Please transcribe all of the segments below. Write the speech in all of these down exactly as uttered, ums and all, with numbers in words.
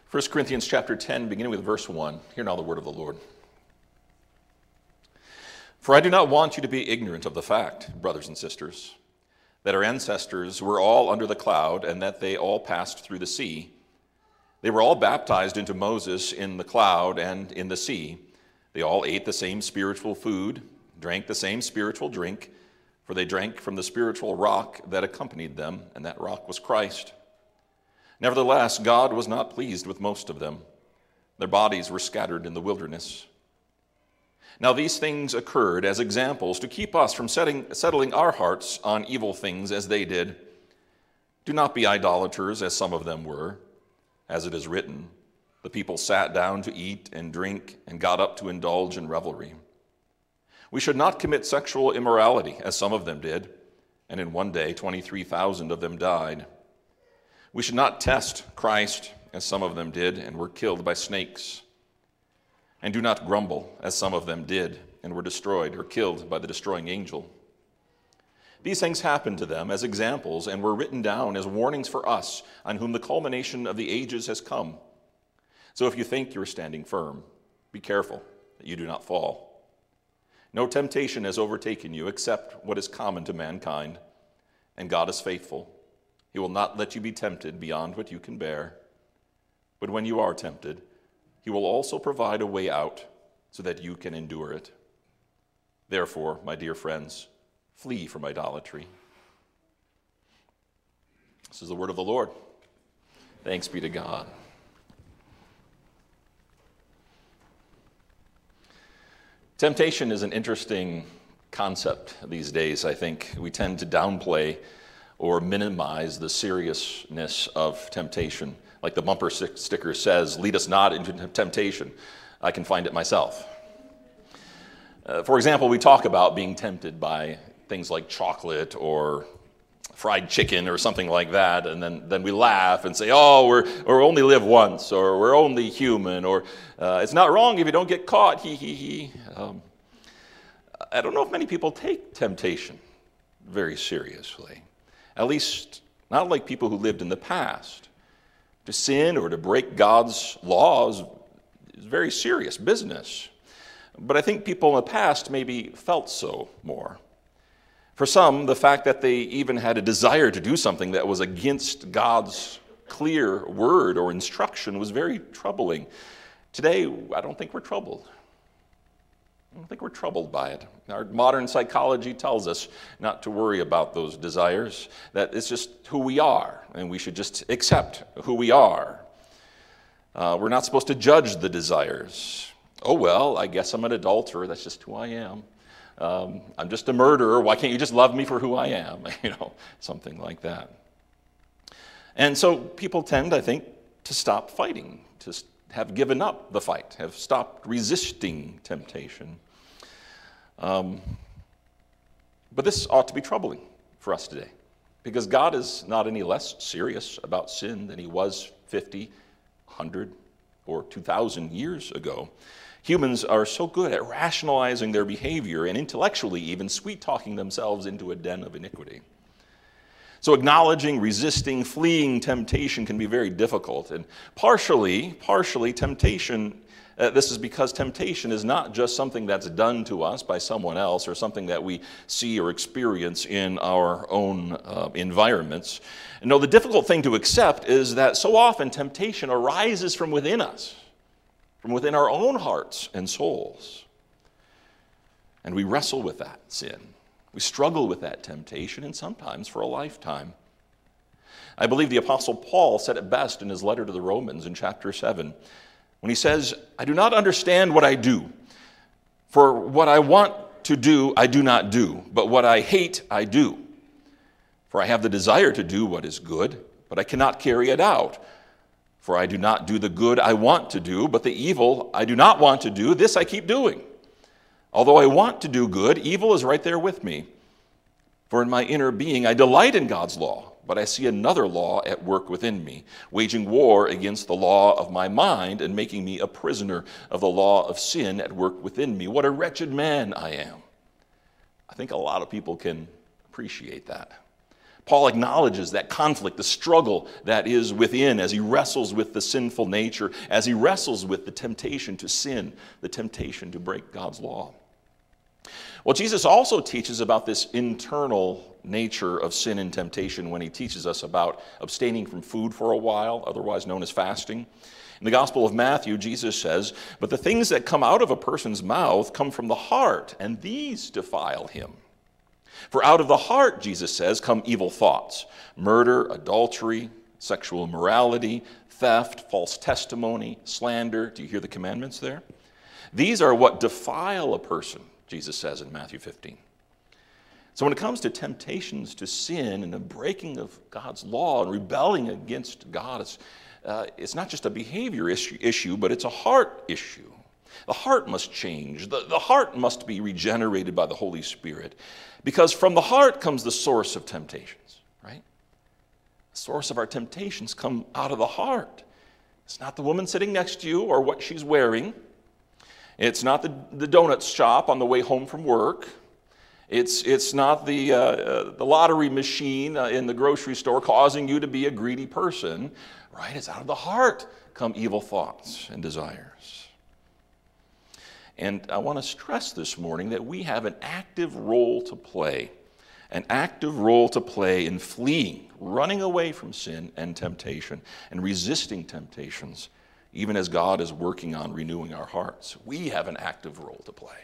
First Corinthians chapter ten, beginning with verse one. Hear now the word of the Lord. For I do not want you to be ignorant of the fact, brothers and sisters, that our ancestors were all under the cloud, and that they all passed through the sea. They were all baptized into Moses in the cloud and in the sea. They all ate the same spiritual food, drank the same spiritual drink, for they drank from the spiritual rock that accompanied them, and that rock was Christ. Nevertheless, God was not pleased with most of them. Their bodies were scattered in the wilderness. Now these things occurred as examples to keep us from setting, settling our hearts on evil things as they did. Do not be idolaters as some of them were. As it is written, the people sat down to eat and drink and got up to indulge in revelry. We should not commit sexual immorality as some of them did, and in one day twenty-three thousand of them died. We should not test Christ as some of them did and were killed by snakes. And do not grumble as some of them did and were destroyed or killed by the destroying angel. These things happened to them as examples and were written down as warnings for us, on whom the culmination of the ages has come. So if you think you are standing firm, be careful that you do not fall. No temptation has overtaken you except what is common to mankind, and God is faithful. He will not let you be tempted beyond what you can bear. But when you are tempted, he will also provide a way out so that you can endure it. Therefore, my dear friends, flee from idolatry. This is the word of the Lord. Thanks be to God. Temptation is an interesting concept these days, I think. We tend to downplay or minimize the seriousness of temptation. Like the bumper sticker says, lead us not into temptation. I can find it myself. Uh, for example, we talk about being tempted by things like chocolate or fried chicken or something like that, and then, then we laugh and say, oh, we're, we're only live once, or we're only human, or uh, it's not wrong if you don't get caught, hee hee hee. Um, I don't know if many people take temptation very seriously. At least not like people who lived in the past. To sin or to break God's laws is very serious business. But I think people in the past maybe felt so more. For some, the fact that they even had a desire to do something that was against God's clear word or instruction was very troubling. Today, I don't think we're troubled. I don't think we're troubled by it. Our modern psychology tells us not to worry about those desires, that it's just who we are, and we should just accept who we are. Uh, we're not supposed to judge the desires. Oh, well, I guess I'm an adulterer. That's just who I am. Um, I'm just a murderer. Why can't you just love me for who I am? You know, something like that. And so people tend, I think, to stop fighting, to have given up the fight, have stopped resisting temptation. Um, but this ought to be troubling for us today, because God is not any less serious about sin than he was fifty, one hundred, or two thousand years ago. Humans are so good at rationalizing their behavior and intellectually even sweet-talking themselves into a den of iniquity. So acknowledging, resisting, fleeing temptation can be very difficult. And partially, partially temptation, uh, this is because temptation is not just something that's done to us by someone else or something that we see or experience in our own uh, environments. And no, the difficult thing to accept is that so often temptation arises from within us, from within our own hearts and souls. And we wrestle with that sin. We struggle with that temptation, and sometimes for a lifetime. I believe the Apostle Paul said it best in his letter to the Romans in chapter seven, when he says, I do not understand what I do, for what I want to do, I do not do, but what I hate, I do. For I have the desire to do what is good, but I cannot carry it out. For I do not do the good I want to do, but the evil I do not want to do, this I keep doing. Although I want to do good, evil is right there with me. For in my inner being I delight in God's law, but I see another law at work within me, waging war against the law of my mind and making me a prisoner of the law of sin at work within me. What a wretched man I am. I think a lot of people can appreciate that. Paul acknowledges that conflict, the struggle that is within as he wrestles with the sinful nature, as he wrestles with the temptation to sin, the temptation to break God's law. Well, Jesus also teaches about this internal nature of sin and temptation when he teaches us about abstaining from food for a while, otherwise known as fasting. In the Gospel of Matthew, Jesus says, "But the things that come out of a person's mouth come from the heart, and these defile him. For out of the heart," Jesus says, "come evil thoughts, murder, adultery, sexual immorality, theft, false testimony, slander." Do you hear the commandments there? "These are what defile a person," Jesus says in Matthew fifteen. So when it comes to temptations to sin and the breaking of God's law and rebelling against God, it's, uh, it's not just a behavior issue, issue, but it's a heart issue. The heart must change. The, the heart must be regenerated by the Holy Spirit, because from the heart comes the source of temptations, right? The source of our temptations come out of the heart. It's not the woman sitting next to you or what she's wearing. It's not the, the donut shop on the way home from work. It's, it's not the, uh, uh, the lottery machine uh, in the grocery store causing you to be a greedy person, right? It's out of the heart come evil thoughts and desires. And I want to stress this morning that we have an active role to play, an active role to play in fleeing, running away from sin and temptation, and resisting temptations, even as God is working on renewing our hearts. We have an active role to play.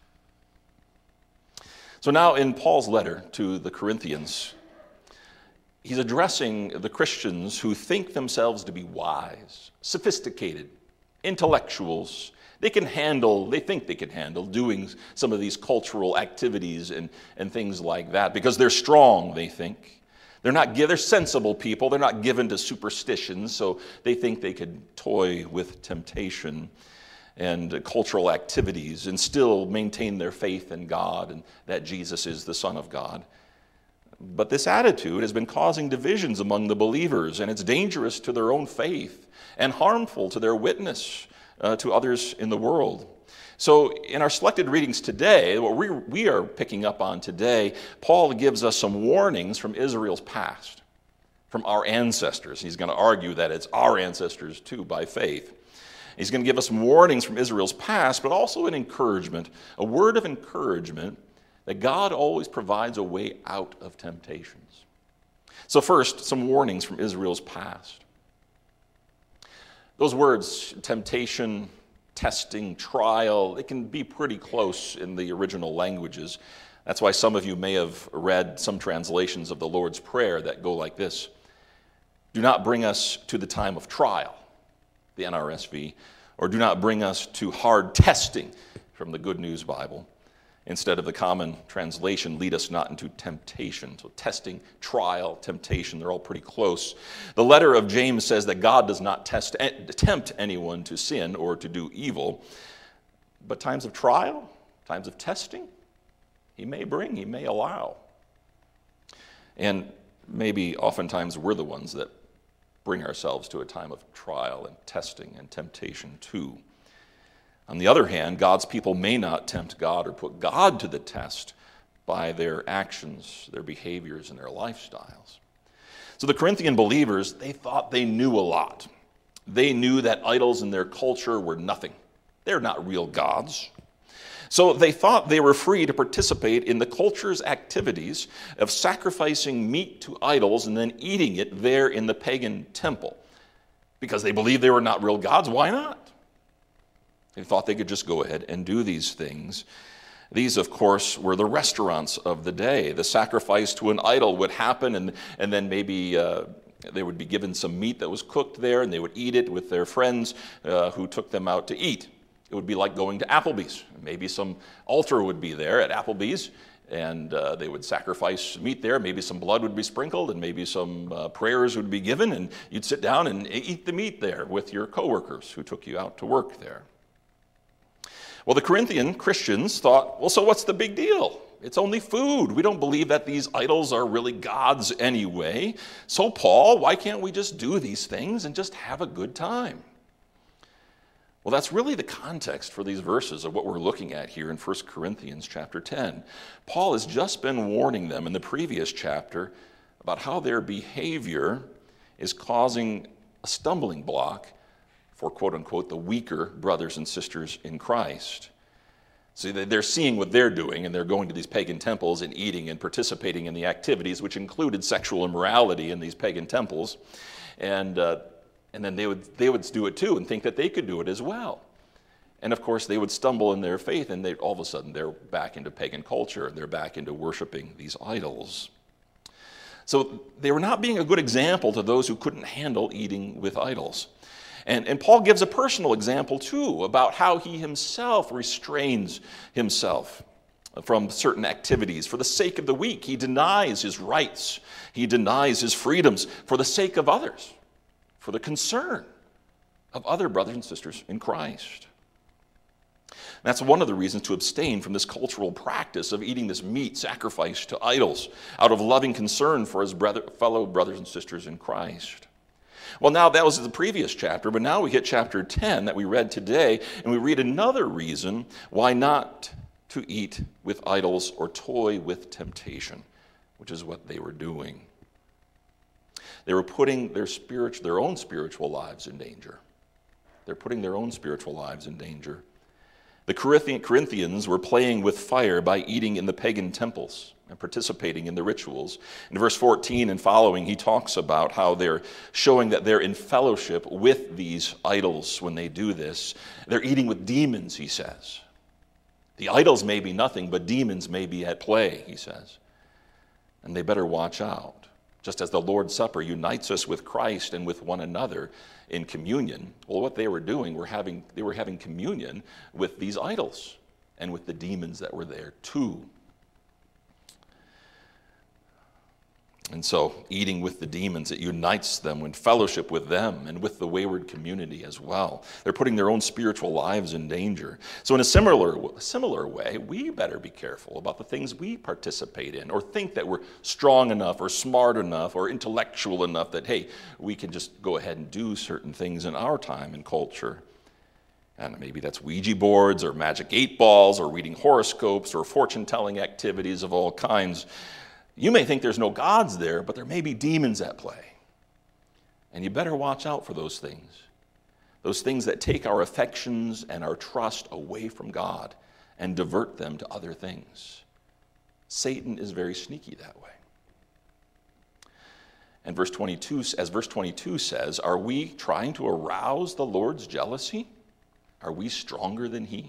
So now in Paul's letter to the Corinthians, he's addressing the Christians who think themselves to be wise, sophisticated, intellectuals. They can handle, they think they can handle doing some of these cultural activities and, and things like that because they're strong, they think. They're not, they're sensible people. They're not given to superstitions, so they think they could toy with temptation and cultural activities and still maintain their faith in God and that Jesus is the Son of God. But this attitude has been causing divisions among the believers, and it's dangerous to their own faith and harmful to their witness uh, to others in the world. So in our selected readings today, what we, we are picking up on today, Paul gives us some warnings from Israel's past, from our ancestors. He's going to argue that it's our ancestors too by faith. He's going to give us some warnings from Israel's past, but also an encouragement, a word of encouragement that God always provides a way out of temptations. So first, some warnings from Israel's past. Those words, temptation, testing, trial, they can be pretty close in the original languages. That's why some of you may have read some translations of the Lord's Prayer that go like this: "Do not bring us to the time of trial," the N R S V, or "do not bring us to hard testing," from the Good News Bible. Instead of the common translation, "lead us not into temptation." So testing, trial, temptation, they're all pretty close. The letter of James says that God does not test, tempt anyone to sin or to do evil. But times of trial, times of testing, he may bring, he may allow. And maybe oftentimes we're the ones that bring ourselves to a time of trial and testing and temptation too. On the other hand, God's people may not tempt God or put God to the test by their actions, their behaviors, and their lifestyles. So the Corinthian believers, they thought they knew a lot. They knew that idols in their culture were nothing. They're not real gods. So they thought they were free to participate in the culture's activities of sacrificing meat to idols and then eating it there in the pagan temple. Because they believed they were not real gods, why not? They thought they could just go ahead and do these things. These, of course, were the restaurants of the day. The sacrifice to an idol would happen, and, and then maybe uh, they would be given some meat that was cooked there, and they would eat it with their friends uh, who took them out to eat. It would be like going to Applebee's. Maybe some altar would be there at Applebee's, and uh, they would sacrifice meat there. Maybe some blood would be sprinkled, and maybe some uh, prayers would be given, and you'd sit down and eat the meat there with your coworkers who took you out to work there. Well, the Corinthian Christians thought, well, so what's the big deal? It's only food. We don't believe that these idols are really gods anyway. So, Paul, why can't we just do these things and just have a good time? Well, that's really the context for these verses of what we're looking at here in First Corinthians chapter ten. Paul has just been warning them in the previous chapter about how their behavior is causing a stumbling block for, quote unquote, the weaker brothers and sisters in Christ. See, they're seeing what they're doing, and they're going to these pagan temples and eating and participating in the activities, which included sexual immorality in these pagan temples. And, uh, and then they would, they would do it too and think that they could do it as well. And of course, they would stumble in their faith, and they, all of a sudden they're back into pagan culture, and they're back into worshiping these idols. So they were not being a good example to those who couldn't handle eating with idols. And, and Paul gives a personal example, too, about how he himself restrains himself from certain activities. For the sake of the weak, he denies his rights. He denies his freedoms for the sake of others, for the concern of other brothers and sisters in Christ. That's one of the reasons to abstain from this cultural practice of eating this meat sacrificed to idols out of loving concern for his brother, fellow brothers and sisters in Christ. Well, now that was the previous chapter, but now we hit chapter ten that we read today, and we read another reason why not to eat with idols or toy with temptation, which is what they were doing. They were putting their spirit, their own spiritual lives in danger. They're putting their own spiritual lives in danger. The Corinthians were playing with fire by eating in the pagan temples and participating in the rituals. In verse fourteen and following, he talks about how they're showing that they're in fellowship with these idols when they do this. They're eating with demons, he says. The idols may be nothing, but demons may be at play, he says. And they better watch out. Just as the Lord's Supper unites us with Christ and with one another in communion, well, what they were doing, were having, they were having communion with these idols and with the demons that were there too. And so, eating with the demons, it unites them in fellowship with them and with the wayward community as well. They're putting their own spiritual lives in danger. So in a similar, similar way, we better be careful about the things we participate in or think that we're strong enough or smart enough or intellectual enough that, hey, we can just go ahead and do certain things in our time and culture. And maybe that's Ouija boards or magic eight balls or reading horoscopes or fortune-telling activities of all kinds. You may think there's no gods there, but there may be demons at play. And you better watch out for those things. Those things that take our affections and our trust away from God and divert them to other things. Satan is very sneaky that way. And verse twenty-two, as verse twenty-two says, are we trying to arouse the Lord's jealousy? Are we stronger than he?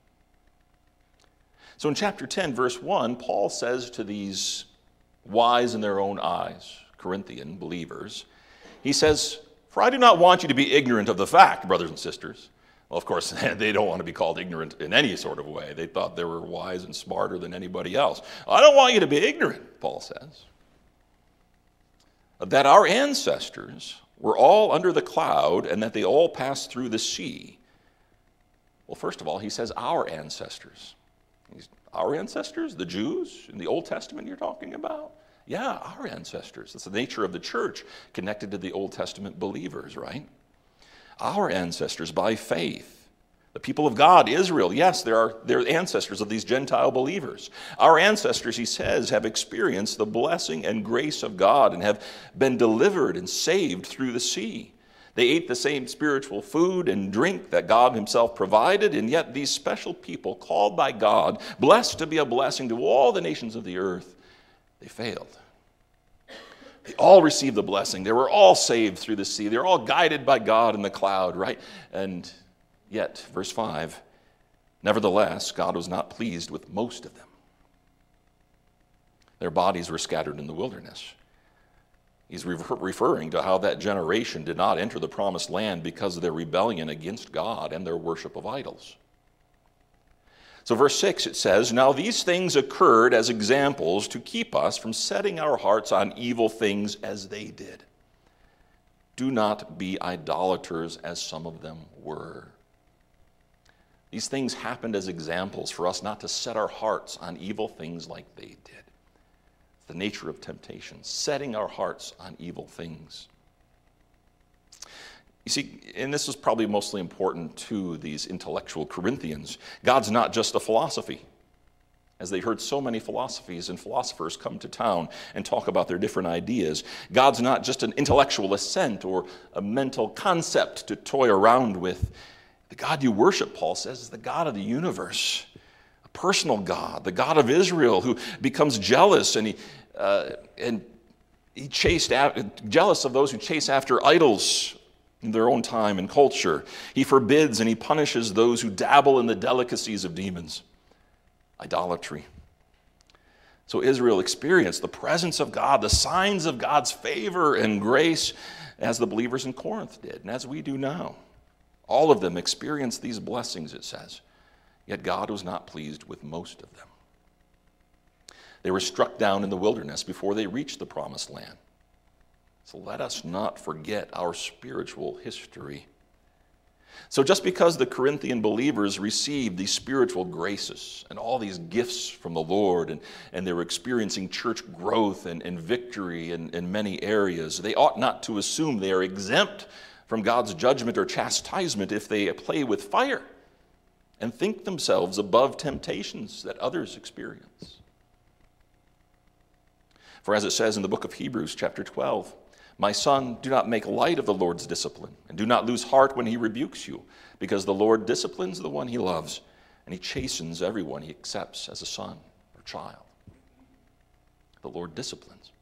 So in chapter ten, verse one, Paul says to these wise in their own eyes, Corinthian believers, he says, for I do not want you to be ignorant of the fact, brothers and sisters. Well, of course, they don't want to be called ignorant in any sort of way. They thought they were wise and smarter than anybody else. I don't want you to be ignorant, Paul says, that our ancestors were all under the cloud and that they all passed through the sea. Well, first of all, he says our ancestors. He's, our ancestors, the Jews in the Old Testament you're talking about? Yeah, our ancestors. That's the nature of the church connected to the Old Testament believers, right? Our ancestors by faith. The people of God, Israel, yes, they are they're ancestors of these Gentile believers. Our ancestors, he says, have experienced the blessing and grace of God and have been delivered and saved through the sea. They ate the same spiritual food and drink that God himself provided, and yet these special people, called by God, blessed to be a blessing to all the nations of the earth, they failed. They all received the blessing. They were all saved through the sea. They were all guided by God in the cloud, right? And yet, verse five, nevertheless, God was not pleased with most of them. Their bodies were scattered in the wilderness. He's referring to how that generation did not enter the promised land because of their rebellion against God and their worship of idols. So verse six, it says, now these things occurred as examples to keep us from setting our hearts on evil things as they did. Do not be idolaters as some of them were. These things happened as examples for us not to set our hearts on evil things like they did. The nature of temptation, setting our hearts on evil things. You see, and this is probably mostly important to these intellectual Corinthians, God's not just a philosophy, as they heard so many philosophies and philosophers come to town and talk about their different ideas. God's not just an intellectual assent or a mental concept to toy around with. The God you worship, Paul says, is the God of the universe, a personal God, the God of Israel, who becomes jealous and he uh, and he chased after, jealous of those who chase after idols in their own time and culture. He forbids and he punishes those who dabble in the delicacies of demons. Idolatry. So Israel experienced the presence of God, the signs of God's favor and grace, as the believers in Corinth did, and as we do now. All of them experienced these blessings, it says, yet God was not pleased with most of them. They were struck down in the wilderness before they reached the promised land. So let us not forget our spiritual history. So just because the Corinthian believers received these spiritual graces and all these gifts from the Lord, and, and they were experiencing church growth and, and victory in, in many areas, they ought not to assume they are exempt from God's judgment or chastisement if they play with fire and think themselves above temptations that others experience. For as it says in the book of Hebrews, chapter twelve, "My son, do not make light of the Lord's discipline, and do not lose heart when he rebukes you, because the Lord disciplines the one he loves, and he chastens everyone he accepts as a son or child." The Lord disciplines.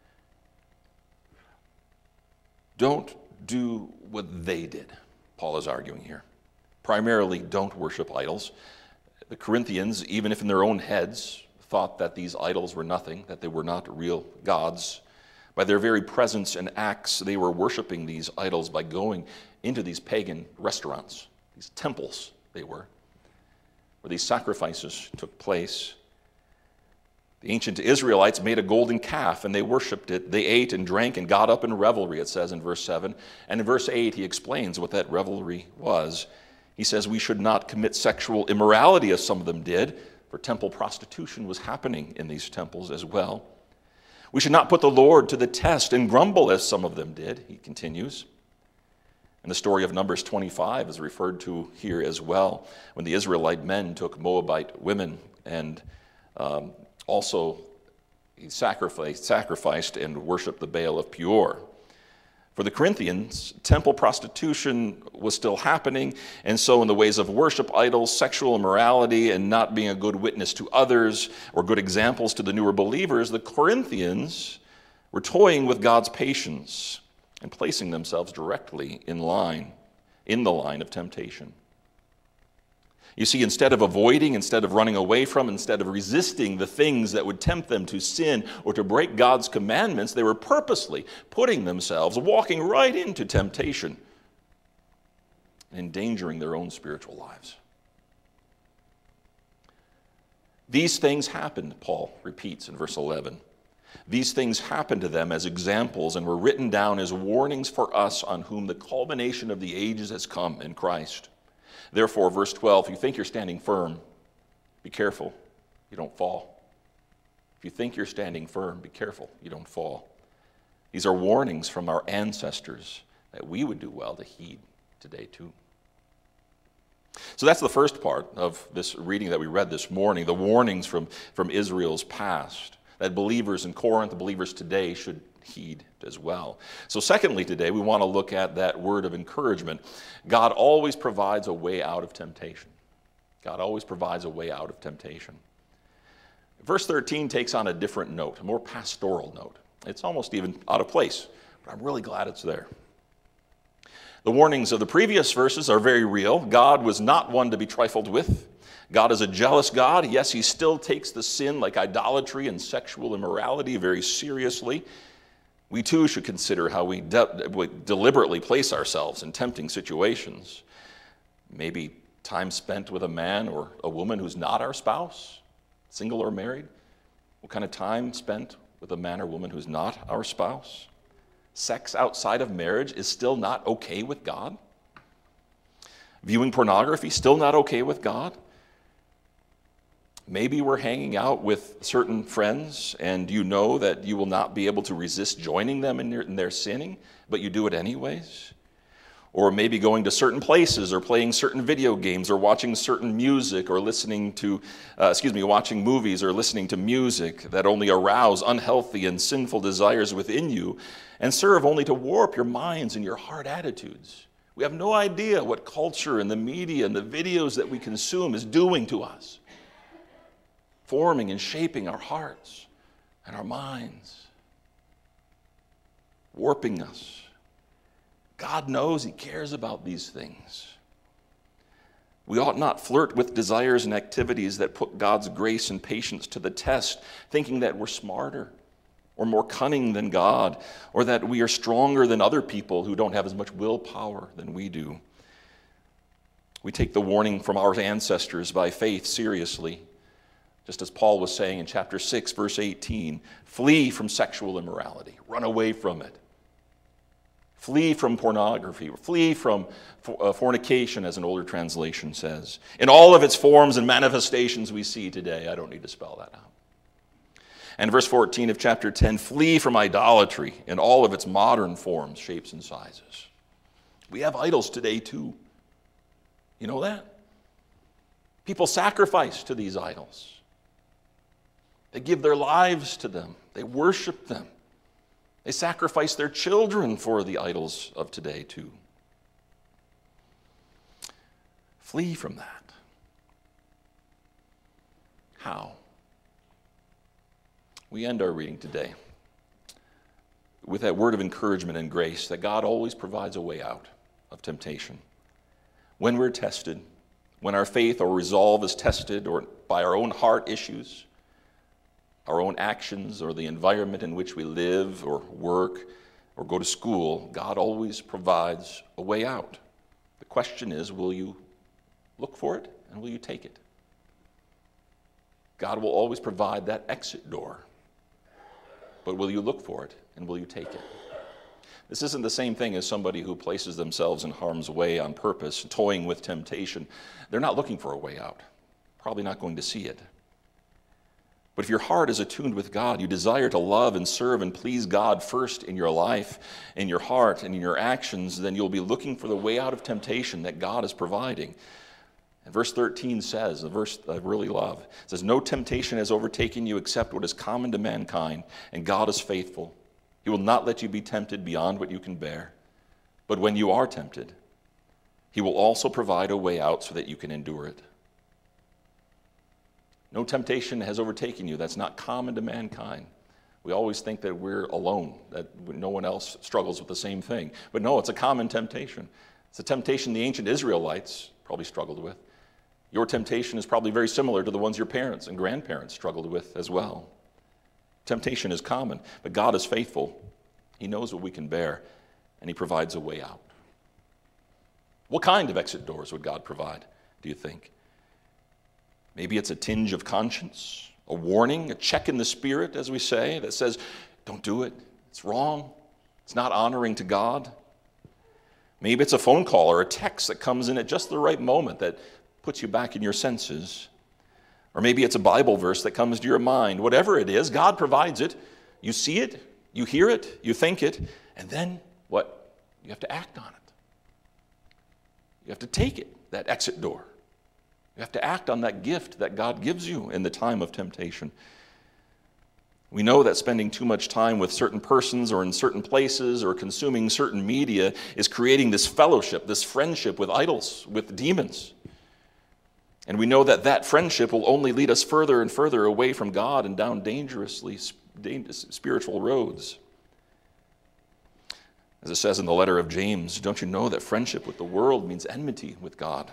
Don't do what they did, Paul is arguing here. Primarily, don't worship idols. The Corinthians, even if in their own heads, thought that these idols were nothing, that they were not real gods. By their very presence and acts, they were worshiping these idols by going into these pagan restaurants, these temples they were, where these sacrifices took place. The ancient Israelites made a golden calf and they worshiped it. They ate and drank and got up in revelry, it says in verse seven. And in verse eight, he explains what that revelry was. He says we should not commit sexual immorality as some of them did, for temple prostitution was happening in these temples as well. We should not put the Lord to the test and grumble as some of them did, he continues. And the story of Numbers twenty-five is referred to here as well, when the Israelite men took Moabite women and um, also he sacrificed, sacrificed and worshiped the Baal of Peor. For the Corinthians, temple prostitution was still happening, and so in the ways of worship idols, sexual immorality, and not being a good witness to others or good examples to the newer believers, the Corinthians were toying with God's patience and placing themselves directly in line, in the line of temptation. You see, instead of avoiding, instead of running away from, instead of resisting the things that would tempt them to sin or to break God's commandments, they were purposely putting themselves, walking right into temptation, endangering their own spiritual lives. These things happened, Paul repeats in verse eleven. These things happened to them as examples and were written down as warnings for us on whom the culmination of the ages has come in Christ. Therefore, verse twelve, if you think you're standing firm, be careful you don't fall. If you think you're standing firm, be careful you don't fall. These are warnings from our ancestors that we would do well to heed today too. So that's the first part of this reading that we read this morning, the warnings from, from Israel's past, that believers in Corinth, believers today should heed as well. So secondly today, we want to look at that word of encouragement. God always provides a way out of temptation. God always provides a way out of temptation. Verse thirteen takes on a different note, a more pastoral note. It's almost even out of place, but I'm really glad it's there. The warnings of the previous verses are very real. God was not one to be trifled with. God is a jealous God. Yes, he still takes the sin like idolatry and sexual immorality very seriously. We too should consider how we, de- we deliberately place ourselves in tempting situations. Maybe time spent with a man or a woman who's not our spouse, single or married. What kind of time spent with a man or woman who's not our spouse? Sex outside of marriage is still not okay with God? Viewing pornography, still not okay with God? Maybe we're hanging out with certain friends and you know that you will not be able to resist joining them in their, in their sinning, but you do it anyways. or maybe going to certain places, or playing certain video games, or watching certain music, or listening to, uh, excuse me, watching movies or listening to music that only arouse unhealthy and sinful desires within you and serve only to warp your minds and your heart attitudes. We have no idea what culture and the media and the videos that we consume is doing to us, forming and shaping our hearts and our minds, warping us. God knows He cares about these things. We ought not flirt with desires and activities that put God's grace and patience to the test, thinking that we're smarter or more cunning than God, or that we are stronger than other people who don't have as much willpower than we do. We take the warning from our ancestors by faith seriously. Just as Paul was saying in chapter six, verse eighteen, flee from sexual immorality. Run away from it. Flee from pornography. Flee from fornication, as an older translation says. In all of its forms and manifestations we see today. I don't need to spell that out. And verse fourteen of chapter ten, flee from idolatry in all of its modern forms, shapes, and sizes. We have idols today too. You know that? People sacrifice to these idols. They give their lives to them. They worship them. They sacrifice their children for the idols of today too. Flee from that. How? We end our reading today with that word of encouragement and grace that God always provides a way out of temptation. When we're tested, when our faith or resolve is tested, or by our own heart issues, our own actions, or the environment in which we live or work or go to school, God always provides a way out. The question is, will you look for it and will you take it? God will always provide that exit door. But will you look for it and will you take it? This isn't the same thing as somebody who places themselves in harm's way on purpose, toying with temptation. They're not looking for a way out. Probably not going to see it. But if your heart is attuned with God, you desire to love and serve and please God first in your life, in your heart, and in your actions, then you'll be looking for the way out of temptation that God is providing. And verse thirteen says, the verse I really love, it says, no temptation has overtaken you except what is common to mankind, and God is faithful. He will not let you be tempted beyond what you can bear. But when you are tempted, He will also provide a way out so that you can endure it. No temptation has overtaken you that's not common to mankind. We always think that we're alone, that no one else struggles with the same thing. But no, it's a common temptation. It's a temptation the ancient Israelites probably struggled with. Your temptation is probably very similar to the ones your parents and grandparents struggled with as well. Temptation is common, but God is faithful. He knows what we can bear, and He provides a way out. What kind of exit doors would God provide, do you think? Maybe it's a tinge of conscience, a warning, a check in the spirit, as we say, that says, don't do it. It's wrong. It's not honoring to God. Maybe it's a phone call or a text that comes in at just the right moment that puts you back in your senses. Or maybe it's a Bible verse that comes to your mind. Whatever it is, God provides it. You see it, you hear it, you think it, and then what? You have to act on it. You have to take it, that exit door. You have to act on that gift that God gives you in the time of temptation. We know that spending too much time with certain persons or in certain places or consuming certain media is creating this fellowship, this friendship with idols, with demons. And we know that that friendship will only lead us further and further away from God and down dangerously dangerous spiritual roads. As it says in the letter of James, don't you know that friendship with the world means enmity with God?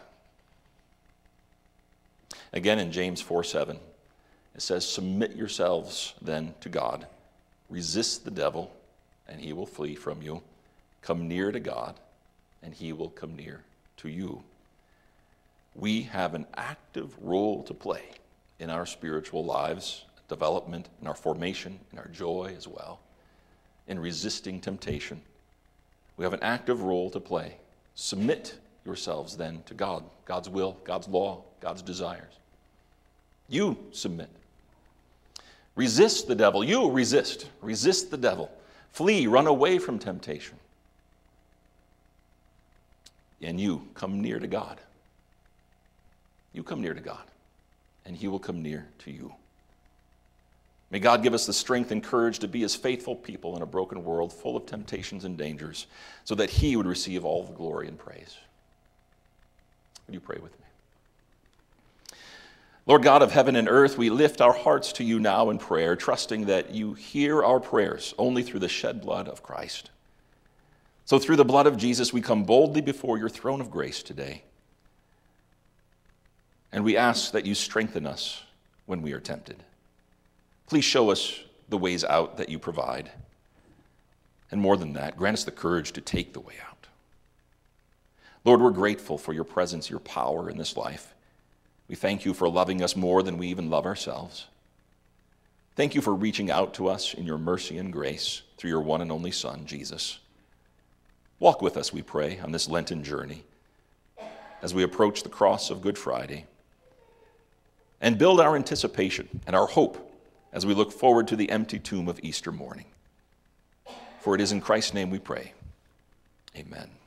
Again, in James four seven, it says, submit yourselves then to God. Resist the devil, and he will flee from you. Come near to God, and he will come near to you. We have an active role to play in our spiritual lives, development, in our formation, in our joy as well, in resisting temptation. We have an active role to play. Submit yourselves then to God, God's will, God's law, God's desires. You submit. Resist the devil. You resist. Resist the devil. Flee, run away from temptation. and you come near to God. You come near to God, and he will come near to you. May God give us the strength and courage to be his faithful people in a broken world full of temptations and dangers, so that he would receive all the glory and praise. Would you pray with me? Lord God of heaven and earth, we lift our hearts to you now in prayer, trusting that you hear our prayers only through the shed blood of Christ. So through the blood of Jesus, we come boldly before your throne of grace today. And we ask that you strengthen us when we are tempted. Please show us the ways out that you provide. And more than that, grant us the courage to take the way out. Lord, we're grateful for your presence, your power in this life. We thank you for loving us more than we even love ourselves. Thank you for reaching out to us in your mercy and grace through your one and only Son, Jesus. Walk with us, we pray, on this Lenten journey as we approach the cross of Good Friday, and build our anticipation and our hope as we look forward to the empty tomb of Easter morning. For it is in Christ's name we pray. Amen.